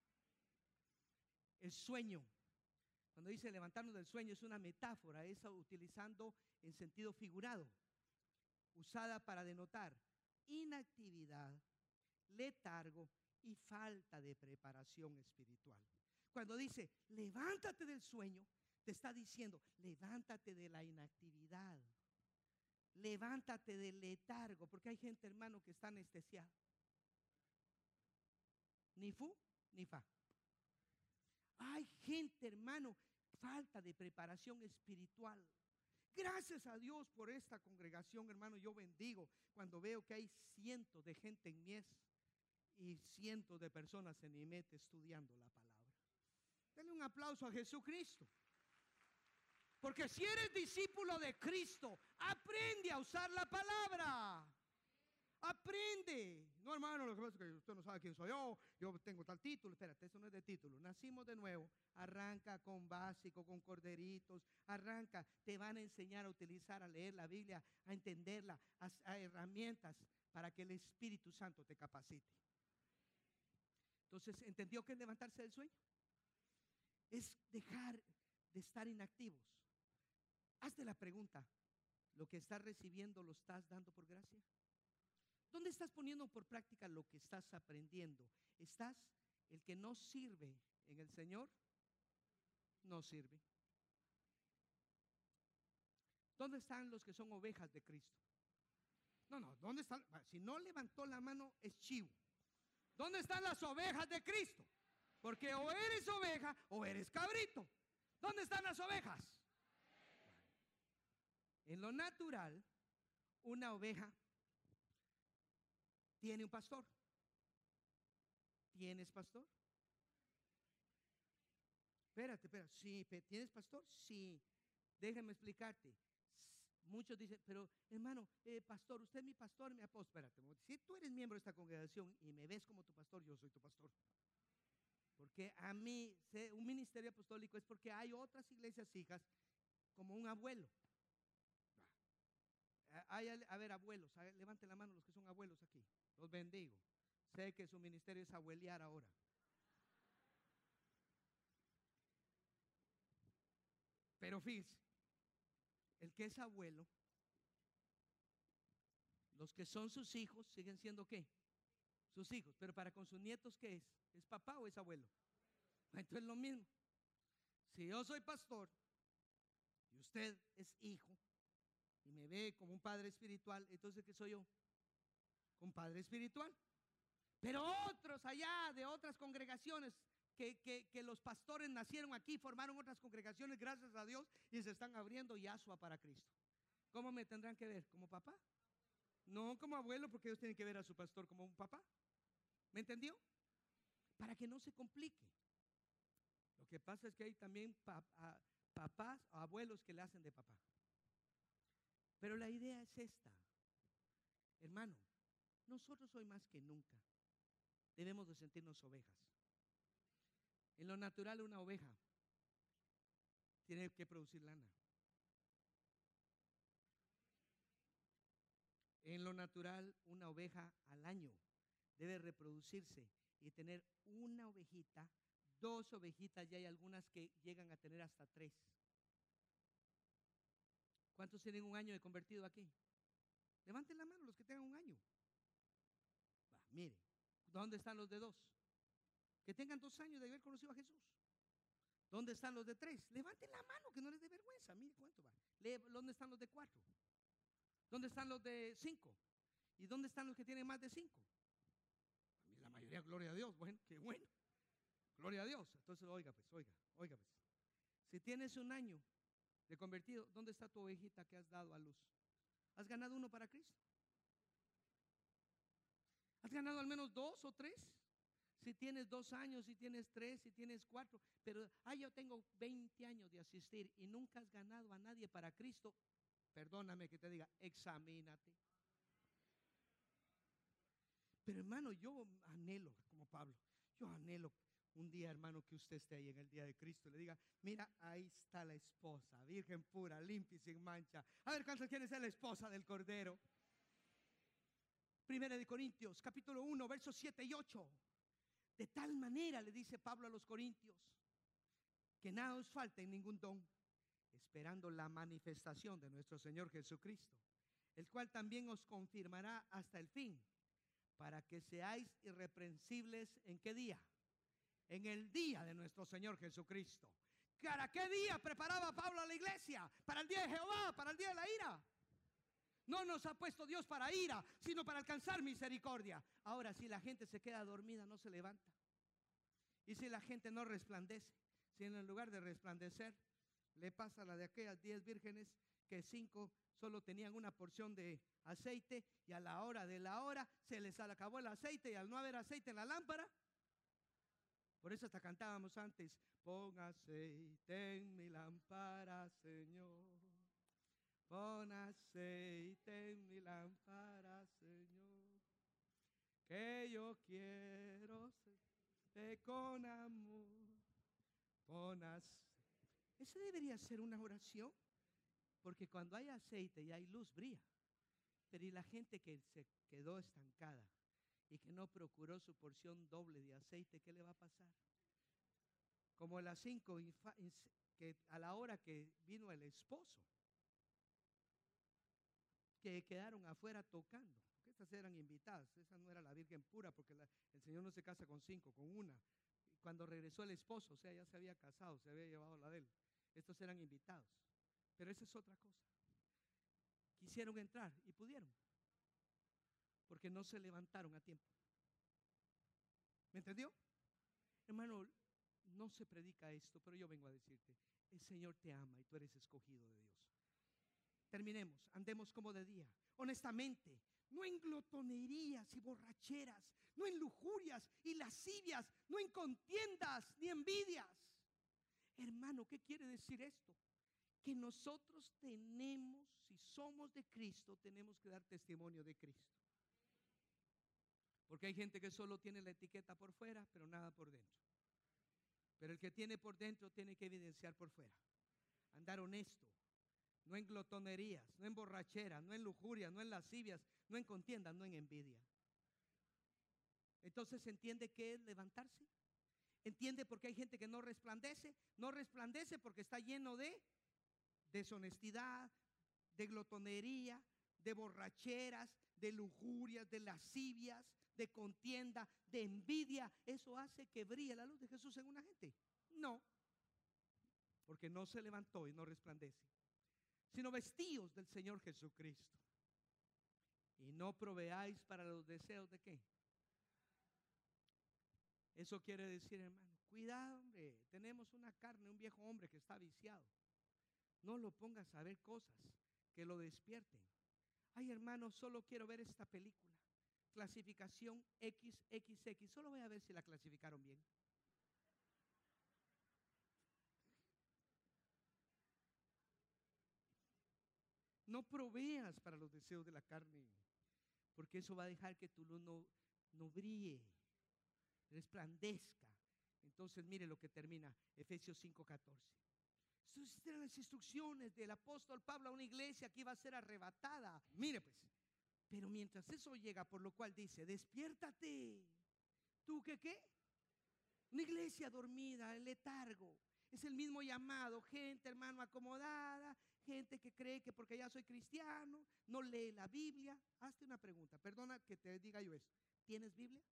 El sueño. Cuando dice levantarnos del sueño es una metáfora, esa utilizando en sentido figurado, usada para denotar inactividad, letargo y falta de preparación espiritual. Cuando dice levántate del sueño, te está diciendo levántate de la inactividad, levántate del letargo, porque hay gente, hermano, que está anestesiada. Ni fu ni fa. Hay gente, hermano, falta de preparación espiritual. Gracias a Dios por esta congregación, hermano. Yo bendigo cuando veo que hay cientos de gente en Mies y cientos de personas en IMET estudiando la palabra. Denle un aplauso a Jesucristo. Porque si eres discípulo de Cristo, aprende a usar la palabra. Aprende. No, hermano, lo que pasa es que usted no sabe quién soy yo. Yo tengo tal título. Espérate, eso no es de título. Nacimos de nuevo. Arranca con básico, con corderitos. Arranca. Te van a enseñar a utilizar, a leer la Biblia, a entenderla, a, a herramientas para que el Espíritu Santo te capacite. Entonces, ¿entendió que es levantarse del sueño? Es dejar de estar inactivos. Hazte la pregunta, ¿lo que estás recibiendo lo estás dando por gracia? ¿Dónde estás poniendo por práctica lo que estás aprendiendo? ¿Estás, el que no sirve en el Señor, no sirve? ¿Dónde están los que son ovejas de Cristo? No, no, ¿dónde están? Si no levantó la mano, es chivo. ¿Dónde están las ovejas de Cristo? Porque o eres oveja o eres cabrito. ¿Dónde están las ovejas? En lo natural, una oveja tiene un pastor. ¿Tienes pastor? Espérate, espérate. Sí, ¿tienes pastor? Sí. Déjame explicarte. Muchos dicen, pero hermano, eh, pastor, usted es mi pastor, mi apóstol. Espérate, si tú eres miembro de esta congregación y me ves como tu pastor, yo soy tu pastor. Porque a mí, un ministerio apostólico es porque hay otras iglesias hijas como un abuelo. Hay, a ver, abuelos, levanten la mano los que son abuelos aquí. Los bendigo. Sé que su ministerio es abuelear ahora. Pero fíjense, el que es abuelo, los que son sus hijos siguen siendo ¿qué? Sus hijos. Pero para con sus nietos, ¿qué es? ¿Es papá o es abuelo? Entonces es lo mismo. Si yo soy pastor y usted es hijo y me ve como un padre espiritual, entonces ¿qué soy yo? Un padre espiritual. Pero otros allá de otras congregaciones que, que, que los pastores nacieron aquí, formaron otras congregaciones, gracias a Dios, y se están abriendo Yahshua para Cristo. ¿Cómo me tendrán que ver? ¿Como papá? No como abuelo, porque ellos tienen que ver a su pastor como un papá. ¿Me entendió? Para que no se complique. Lo que pasa es que hay también pap a, papás o abuelos que le hacen de papá. Pero la idea es esta. Hermano, nosotros hoy más que nunca debemos de sentirnos ovejas. En lo natural, una oveja tiene que producir lana. En lo natural, una oveja al año debe reproducirse y tener una ovejita, dos ovejitas, y hay algunas que llegan a tener hasta tres. ¿Cuántos tienen un año de convertido aquí? Levanten la mano los que tengan un año. Va, mire, ¿dónde están los de dos? Que tengan dos años de haber conocido a Jesús. ¿Dónde están los de tres? Levanten la mano, que no les dé vergüenza. Mire cuánto va. ¿Dónde están los de cuatro? ¿Dónde están los de cinco? ¿Y dónde están los que tienen más de cinco? La mayoría, gloria a Dios. Bueno, qué bueno. Gloria a Dios. Entonces, oiga pues, oiga, oiga pues. Si tienes un año de convertido, ¿dónde está tu ovejita que has dado a luz? ¿Has ganado uno para Cristo? ¿Has ganado al menos dos o tres? Si tienes dos años, si tienes tres, si tienes cuatro, pero, ay, yo tengo veinte años de asistir y nunca has ganado a nadie para Cristo, perdóname que te diga, examínate. Pero hermano, yo anhelo, como Pablo, yo anhelo un día, hermano, que usted esté ahí en el día de Cristo y le diga, mira, ahí está la esposa, virgen pura, limpia y sin mancha. A ver, ¿cuántos quieren ser la esposa del Cordero? Primera de Corintios, capítulo uno, versos siete y ocho. De tal manera, le dice Pablo a los corintios, que nada os falte en ningún don, esperando la manifestación de nuestro Señor Jesucristo, el cual también os confirmará hasta el fin, para que seáis irreprensibles. ¿En qué día? En el día de nuestro Señor Jesucristo. ¿Para qué día preparaba Pablo a la iglesia? Para el día de Jehová, para el día de la ira. No nos ha puesto Dios para ira, sino para alcanzar misericordia. Ahora, si la gente se queda dormida, no se levanta. Y si la gente no resplandece, si en lugar de resplandecer, le pasa la de aquellas diez vírgenes que cinco solo tenían una porción de aceite, y a la hora de la hora se les acabó el aceite, y al no haber aceite en la lámpara, por eso hasta cantábamos antes, pon aceite en mi lámpara, Señor. Pon aceite en mi lámpara, Señor, que yo quiero ser con amor. Pon aceite. Esa debería ser una oración, porque cuando hay aceite y hay luz, brilla. Pero y la gente que se quedó estancada y que no procuró su porción doble de aceite, ¿qué le va a pasar? Como a las cinco, que a la hora que vino el esposo, que quedaron afuera tocando, porque estas eran invitadas, esa no era la virgen pura, porque la, el Señor no se casa con cinco, con una. Cuando regresó el esposo, o sea, ya se había casado, se había llevado la de él. Estos eran invitados, pero esa es otra cosa. Quisieron entrar y pudieron, porque no se levantaron a tiempo. ¿Me entendió? Hermano, no se predica esto, pero yo vengo a decirte, el Señor te ama y tú eres escogido de Dios. Terminemos, andemos como de día, honestamente, no en glotonerías y borracheras, no en lujurias y lascivias, no en contiendas ni envidias. Hermano, ¿qué quiere decir esto? Que nosotros tenemos, si somos de Cristo, tenemos que dar testimonio de Cristo. Porque hay gente que solo tiene la etiqueta por fuera, pero nada por dentro. Pero el que tiene por dentro tiene que evidenciar por fuera. Andar honesto, no en glotonerías, no en borracheras, no en lujurias, no en lascivias, no en contiendas, no en envidia. Entonces, ¿entiende qué es levantarse? ¿Entiende por qué hay gente que no resplandece? No resplandece porque está lleno de deshonestidad, de glotonería, de borracheras, de lujurias, de lascivias, de contienda, de envidia. ¿Eso hace que brille la luz de Jesús en una gente? No, porque no se levantó y no resplandece, sino vestíos del Señor Jesucristo. Y no proveáis para los deseos de ¿qué? Eso quiere decir, hermano, cuidado, hombre, tenemos una carne, un viejo hombre que está viciado. No lo pongas a ver cosas que lo despierten. Ay, hermano, solo quiero ver esta película, clasificación equis equis equis, solo voy a ver si la clasificaron bien. No proveas para los deseos de la carne, porque eso va a dejar que tu luz no, no brille, resplandezca. Entonces mire lo que termina Efesios cinco catorce. Estas eran las instrucciones del apóstol Pablo a una iglesia que iba a ser arrebatada. Mire pues, pero mientras eso llega, por lo cual dice, despiértate. ¿Tú qué qué? Una iglesia dormida, el letargo. Es el mismo llamado, gente, hermano, acomodada, gente que cree que porque ya soy cristiano, no lee la Biblia. Hazte una pregunta, perdona que te diga yo esto. ¿Tienes Biblia?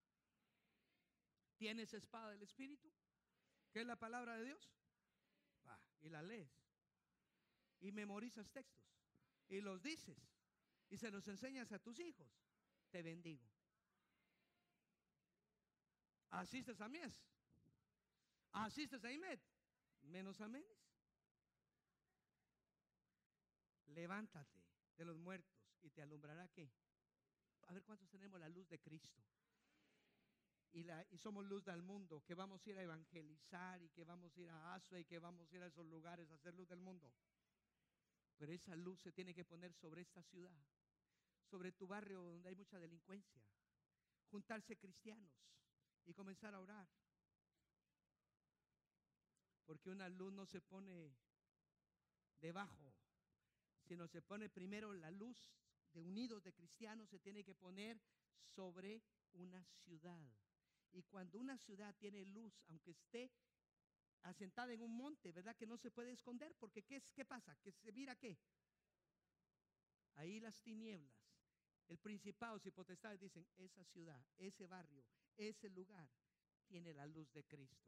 ¿Tienes espada del Espíritu? ¿Qué es la palabra de Dios? Va, y la lees. Y memorizas textos. Y los dices. Y se los enseñas a tus hijos. Te bendigo. ¿Asistes a Mies? ¿Asistes a Imed? Menos amenes. Levántate de los muertos y te alumbrará ¿qué? A ver cuántos tenemos la luz de Cristo. Y, la, y somos luz del mundo, que vamos a ir a evangelizar y que vamos a ir a Asua y que vamos a ir a esos lugares a hacer luz del mundo. Pero esa luz se tiene que poner sobre esta ciudad, sobre tu barrio donde hay mucha delincuencia. Juntarse cristianos y comenzar a orar. Porque una luz no se pone debajo, sino se pone primero la luz de unidos de cristianos, se tiene que poner sobre una ciudad. Y cuando una ciudad tiene luz, aunque esté asentada en un monte, ¿verdad? Que no se puede esconder, porque ¿qué, es, qué pasa? Que se mira ¿qué? Ahí las tinieblas, el principados y potestades dicen, esa ciudad, ese barrio, ese lugar tiene la luz de Cristo.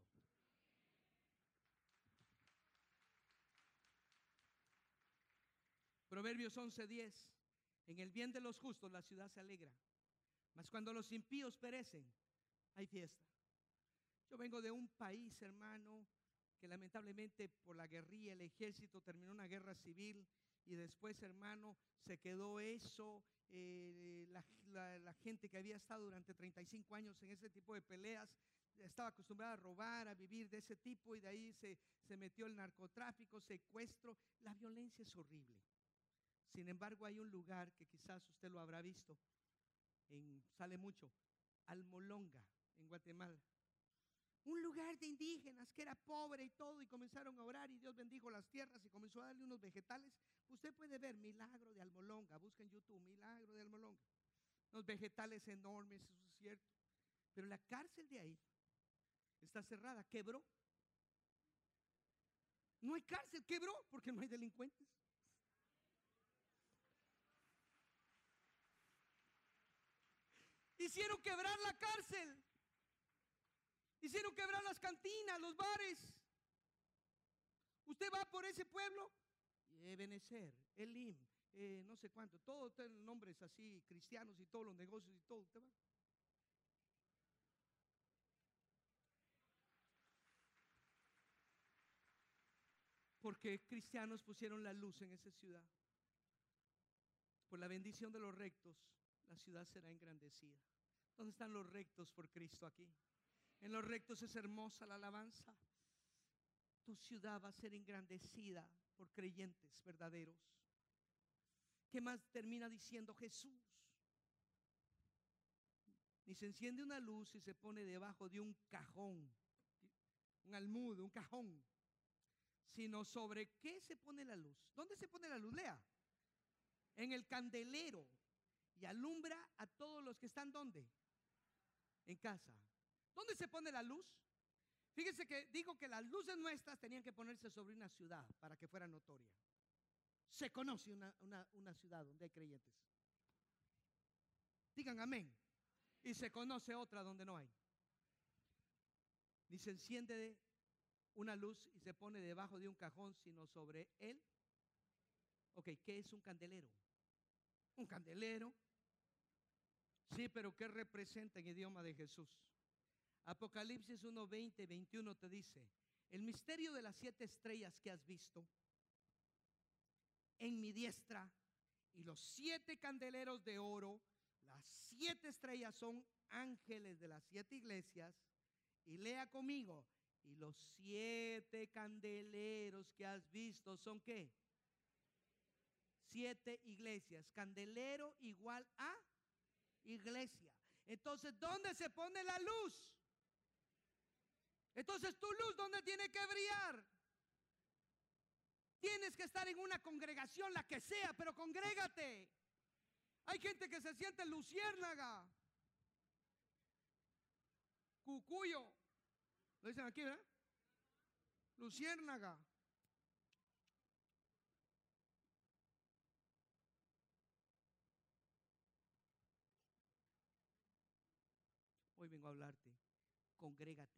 Proverbios once diez. En el bien de los justos la ciudad se alegra, mas cuando los impíos perecen, hay fiesta. Yo vengo de un país, hermano, que lamentablemente por la guerrilla, el ejército terminó una guerra civil y después, hermano, se quedó eso. Eh, la, la, la gente que había estado durante treinta y cinco años en ese tipo de peleas estaba acostumbrada a robar, a vivir de ese tipo, y de ahí se, se metió el narcotráfico, secuestro. La violencia es horrible. Sin embargo, hay un lugar que quizás usted lo habrá visto, en, sale mucho, Almolonga, en Guatemala. Un lugar de indígenas que era pobre y todo, y comenzaron a orar y Dios bendijo las tierras y comenzó a darle unos vegetales. Usted puede ver Milagro de Almolonga, busca en YouTube Milagro de Almolonga. unos vegetales enormes, eso es cierto. Pero la cárcel de ahí está cerrada, quebró. No hay cárcel, quebró porque no hay delincuentes. Hicieron quebrar la cárcel. Hicieron quebrar las cantinas, los bares. Usted va por ese pueblo, Ebenezer, Elim, eh, no sé cuánto, todos tienen nombres así, cristianos y todos los negocios y todo. Usted va. Porque cristianos pusieron la luz en esa ciudad. Por la bendición de los rectos, la ciudad será engrandecida. ¿Dónde están los rectos por Cristo aquí? En los rectos es hermosa la alabanza. Tu ciudad va a ser engrandecida por creyentes verdaderos. ¿Qué más termina diciendo Jesús? Ni se enciende una luz y se pone debajo de un cajón, un almud, un cajón, sino sobre qué se pone la luz. ¿Dónde se pone la luz? Lea. En el candelero, y alumbra a todos los que están ¿dónde? En casa. ¿Dónde se pone la luz? Fíjese que digo que las luces nuestras tenían que ponerse sobre una ciudad para que fuera notoria. Se conoce una, una, una ciudad donde hay creyentes. Digan amén. Y se conoce otra donde no hay. Ni se enciende una luz y se pone debajo de un cajón, sino sobre él. Ok, ¿qué es un candelero? Un candelero. Sí, pero ¿qué representa en idioma de Jesús? Apocalipsis uno, veinte, veintiuno te dice: el misterio de las siete estrellas que has visto en mi diestra y los siete candeleros de oro. Las siete estrellas son ángeles de las siete iglesias. Y lea conmigo: y los siete candeleros que has visto son ¿qué? Siete iglesias. Candelero igual a iglesia. Entonces, ¿dónde se pone la luz? Entonces, tu luz, ¿dónde tiene que brillar? Tienes que estar en una congregación, la que sea, pero congrégate. Hay gente que se siente luciérnaga, cucuyo, lo dicen aquí, ¿verdad? Luciérnaga. Hoy vengo a hablarte. Congrégate.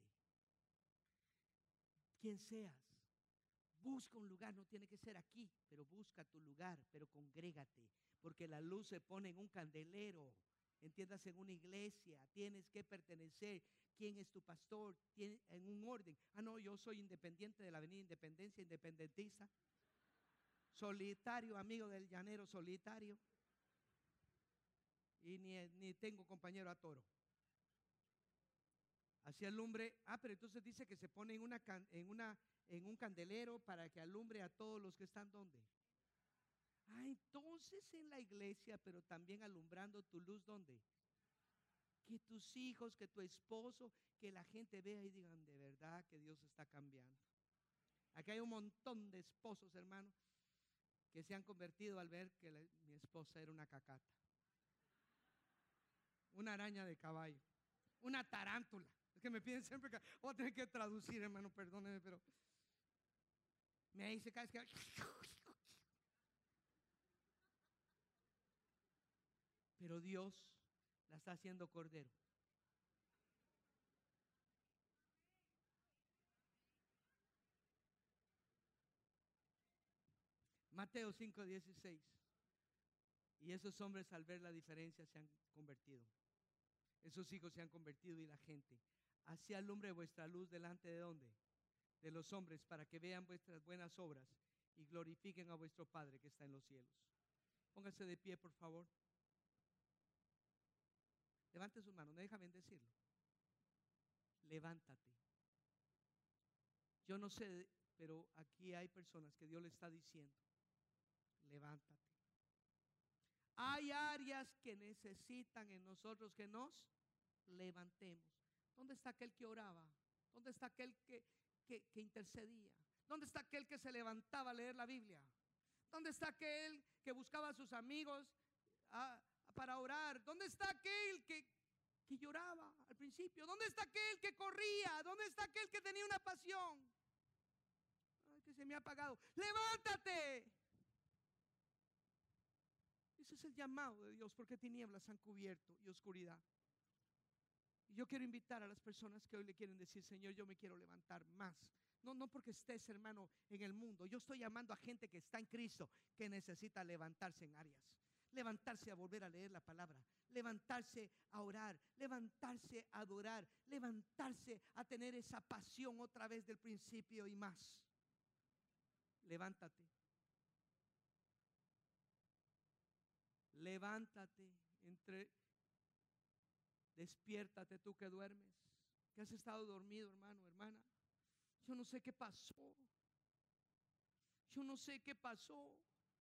Quien seas, busca un lugar, no tiene que ser aquí, pero busca tu lugar, pero congrégate, porque la luz se pone en un candelero. Entiendas, en una iglesia, tienes que pertenecer. ¿Quién es tu pastor? ¿Tiene, en un orden? Ah, no, yo soy independiente de la Avenida Independencia, independentista, solitario, amigo del llanero solitario, y ni, ni tengo compañero a toro. Así alumbre. Ah, pero entonces dice que se pone en, una, en, una, en un candelero para que alumbre a todos los que están ¿dónde? Ah, entonces en la iglesia, pero también alumbrando tu luz ¿dónde? Que tus hijos, que tu esposo, que la gente vea y digan de verdad que Dios está cambiando. Aquí hay un montón de esposos, hermanos, que se han convertido al ver que la, mi esposa era una cacata, una araña de caballo, una tarántula. Es que me piden siempre que voy a tener que traducir, hermano, perdónenme, pero me dice cada vez que... Pero Dios la está haciendo cordero. Mateo cinco, dieciséis. Y esos hombres al ver la diferencia se han convertido. Esos hijos se han convertido y la gente. Así alumbre vuestra luz delante de ¿dónde? De los hombres, para que vean vuestras buenas obras y glorifiquen a vuestro Padre que está en los cielos. Póngase de pie, por favor. Levante sus manos, déjame bendecirlo. Levántate. Yo no sé, pero aquí hay personas que Dios le está diciendo: levántate. Hay áreas que necesitan en nosotros que nos levantemos. ¿Dónde está aquel que oraba? ¿Dónde está aquel que, que, que intercedía? ¿Dónde está aquel que se levantaba a leer la Biblia? ¿Dónde está aquel que buscaba a sus amigos a, para orar? orar? ¿Dónde está aquel que, que lloraba al principio? ¿Dónde está aquel que corría? ¿Dónde está aquel que tenía una pasión? Ay, que se me ha apagado. ¡Levántate! Ese es el llamado de Dios, porque tinieblas han cubierto y oscuridad. Y yo quiero invitar a las personas que hoy le quieren decir: Señor, yo me quiero levantar más. No, no porque estés, hermano, en el mundo. Yo estoy llamando a gente que está en Cristo, que necesita levantarse en áreas. Levantarse a volver a leer la palabra, levantarse a orar, levantarse a adorar, levantarse a tener esa pasión otra vez del principio y más. Levántate. Levántate, entre, despiértate tú que duermes, que has estado dormido, hermano, hermana. Yo no sé qué pasó. Yo no sé qué pasó.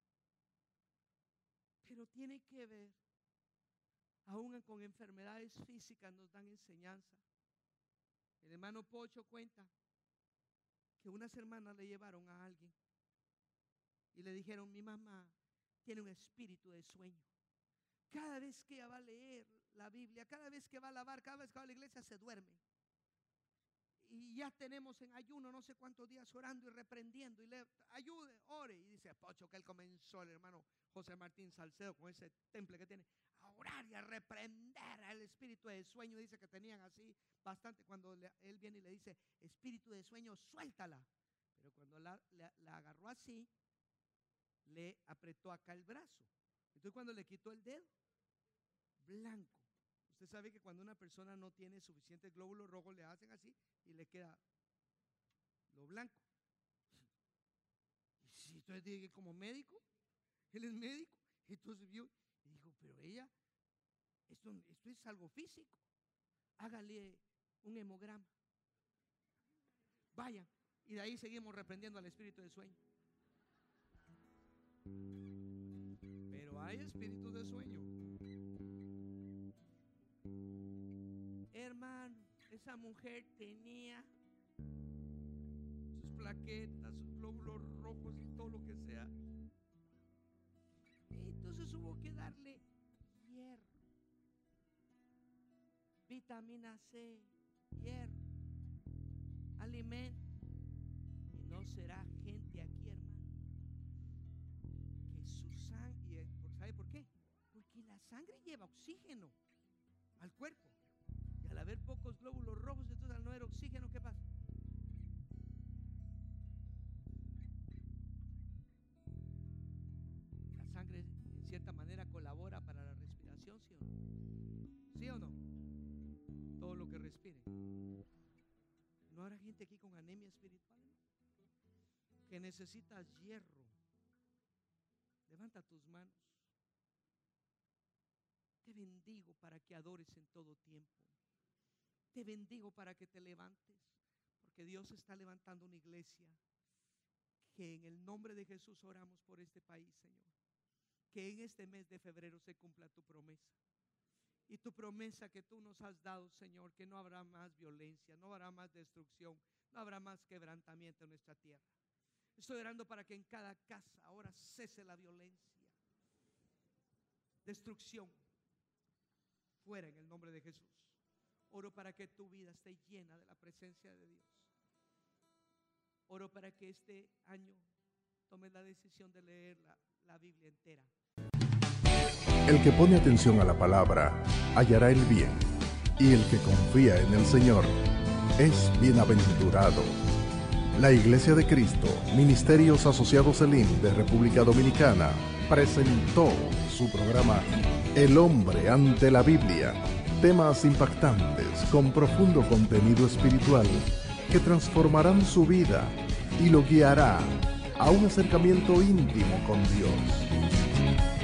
Pero tiene que ver, aún con enfermedades físicas nos dan enseñanza. El hermano Pocho cuenta que unas hermanas le llevaron a alguien y le dijeron: mi mamá tiene un espíritu de sueño. Cada vez que ella va a leer la Biblia, cada vez que va a alabar, cada vez que va a la iglesia, se duerme. Y ya tenemos en ayuno no sé cuántos días orando y reprendiendo, y le ayude, ore. Y dice Pocho que él comenzó, el hermano José Martín Salcedo, con ese temple que tiene, a orar y a reprender al espíritu de sueño. Dice que tenían así bastante. Cuando le, él viene y le dice: espíritu de sueño, suéltala. Pero cuando la, la, la agarró así, le apretó acá el brazo. Entonces cuando le quitó el dedo, blanco. Usted sabe que cuando una persona no tiene suficientes glóbulos rojos, le hacen así y le queda lo blanco. Y si entonces dije, como médico, él es médico, entonces vio y dijo: pero ella, esto, esto es algo físico, hágale un hemograma. Vayan, y de ahí seguimos reprendiendo al espíritu de sueño. Pero hay espíritus de sueño. Hermano, esa mujer tenía sus plaquetas, sus glóbulos rojos y todo lo que sea. Y entonces hubo que darle hierro, vitamina C, hierro, alimento. Y no será gente aquí, hermano, que su sangre, ¿sabe por qué? Porque la sangre lleva oxígeno al cuerpo. Y al haber pocos glóbulos rojos, entonces al no haber oxígeno, ¿qué pasa? La sangre en cierta manera colabora para la respiración, ¿sí o no? ¿Sí o no? Todo lo que respire. ¿No habrá gente aquí con anemia espiritual, ¿no? Que necesitas hierro? Levanta tus manos. Te bendigo para que adores en todo tiempo. Te bendigo para que te levantes, porque Dios está levantando una iglesia. Que en el nombre de Jesús oramos por este país, Señor. Que en este mes de febrero se cumpla tu promesa. Y tu promesa que tú nos has dado, Señor, que no habrá más violencia, no habrá más destrucción, no habrá más quebrantamiento en nuestra tierra. Estoy orando para que en cada casa ahora cese la violencia, destrucción, fuera en el nombre de Jesús. Oro para que tu vida esté llena de la presencia de Dios. Oro para que este año tomes la decisión de leer la, la Biblia entera. El que pone atención a la palabra hallará el bien, y el que confía en el Señor es bienaventurado. La Iglesia de Cristo, Ministerios Asociados Elim de República Dominicana, presentó su programa El Hombre ante la Biblia. Temas impactantes con profundo contenido espiritual que transformarán su vida y lo guiará a un acercamiento íntimo con Dios.